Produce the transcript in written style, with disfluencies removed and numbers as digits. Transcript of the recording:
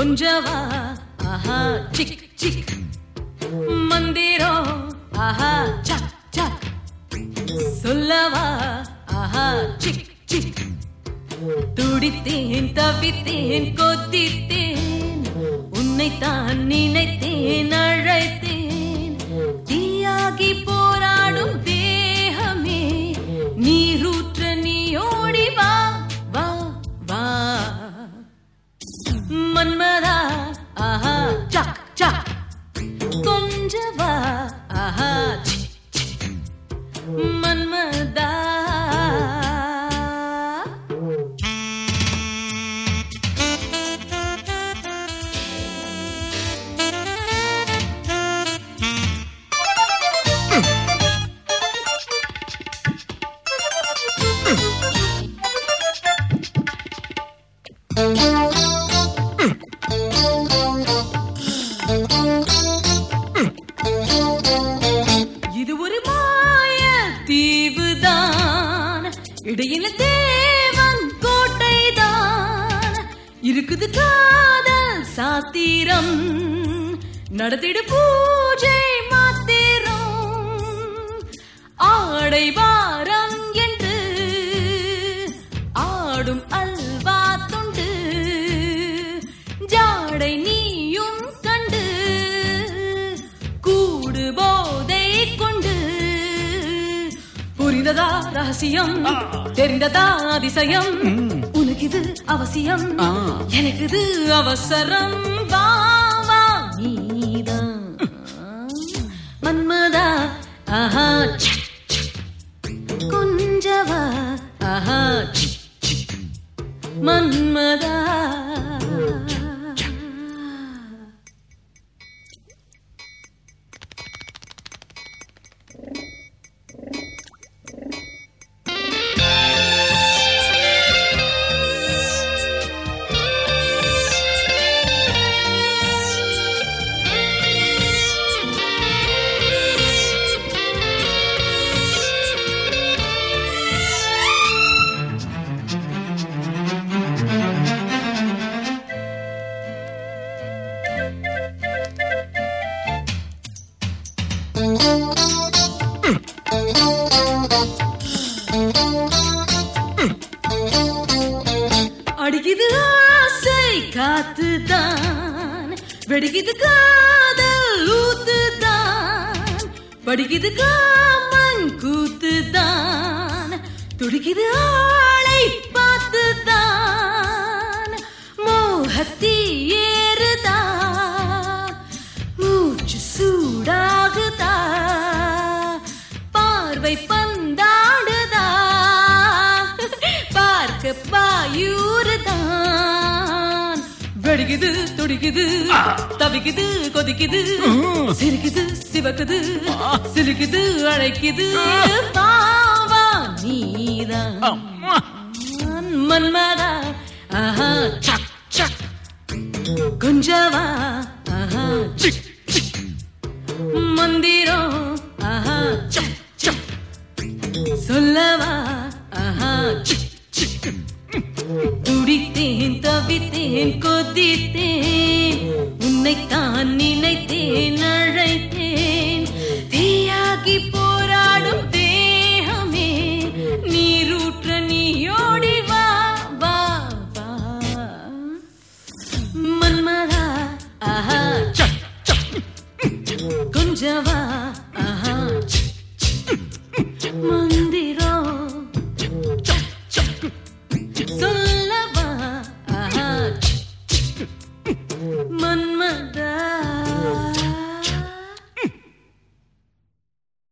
கொஞ்சவா ஆஹா sick sick மந்திரம் ஆஹா chuck chuck சொல்லவா ஆஹா sick sick துடித்தேன் தவித்தேன் கொதித்தேன் உன்னைத்தான் நினைத்தேன் அழைத்தேன் தீயாகி போராடும் தேகமே நீரூற்ற நீயோடி வா வா வா மன்மதா ஆஹா சக் சக் கொஞ்சவா ஆஹா மன்மதா இது ஒரு மாய தீவுதான் இடையில தேவன் கோட்டைதான் இருக்குது காதல் சாத்திரம் நடத்திடு பூஜை மாத்திரம் ஆடை வாரம் என்று ஆடும் அல்வா தொண்டு ஜாடை நீயும் கண்டு கூடு போதை கொண்டு புரிந்ததா ரகசியம் தெரிந்ததா அதிசயம் உனக்கு இது அவசியம் எனக்கு இது அவசரம் வா வா நீதான் மன்மதா ஆஹா கொஞ்சவா ஆஹா மன்மதா அடிக்குது ஆசை காத்துதான் வெடிக்குது காதல் ஊத்துதான் படிக்குது காமன் கூத்துதான் துடிக்குது ஆளை பார்த்துதான் மோகத்தி ஏறுதா மூச்சு சூடாகுதா பார்வை பந்தாடுதா பார்க்க பாயூறுதான் வெடிக்குது துடிக்குது தவிக்குது கொதிக்குது சிரிக்குது சிவக்குது சிரிக்குது அழைக்குது பாவா நீதான் மன்மதா ஆஹா சக் சக் கொஞ்சவா ஆஹா மந்திரம் ஆஹா சக்